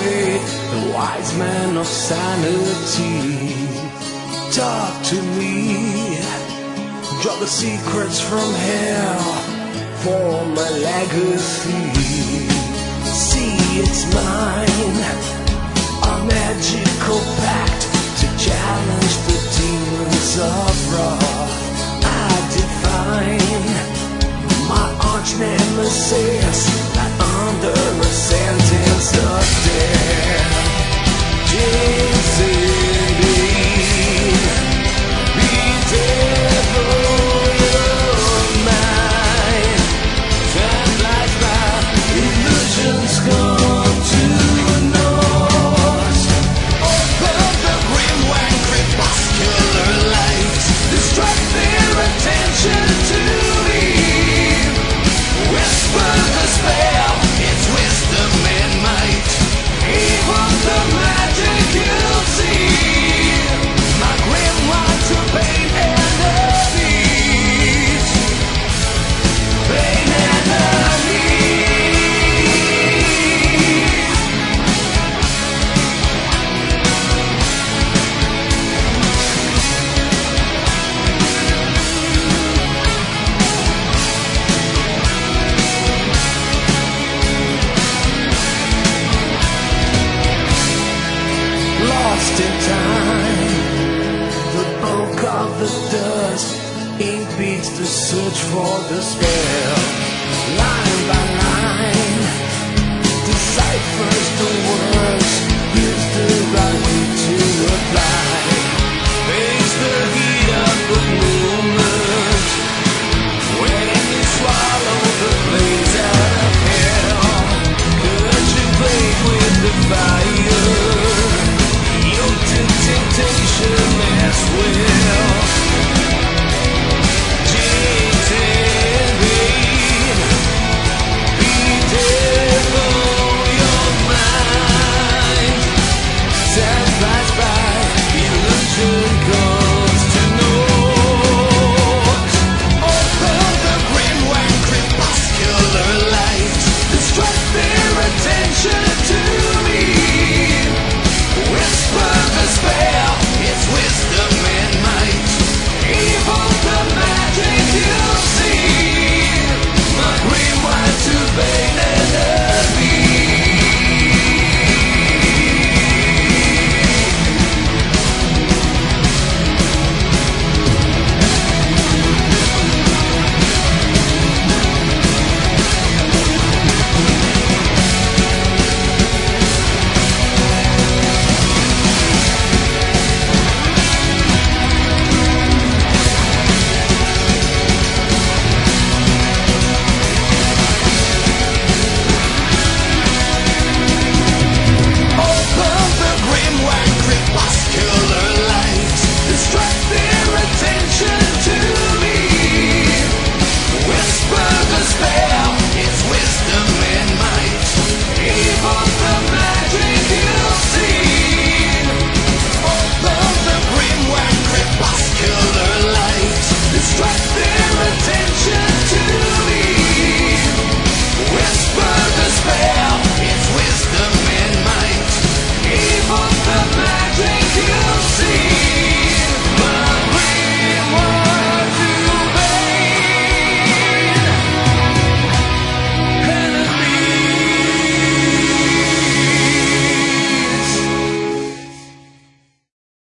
fate, the wise man of sanity. Talk to me, draw the secrets from hell for my legacy. See, it's mine, a magical pact to challenge the demons of Ra. I define my arch nemesis, not under a sentence of death. Jinx indeed, be devil of mine. Time flies by, illusions come to naught. Open the grim wine, crepuscular light, distract their attention to me. Whisper the spell, it's wisdom and might. Evil the magic you'll see. My grim wine to pain and defeat. Pain and defeat. Lost in time, the bulk of the dust ink beats the search for the spell. Line by line, deciphers the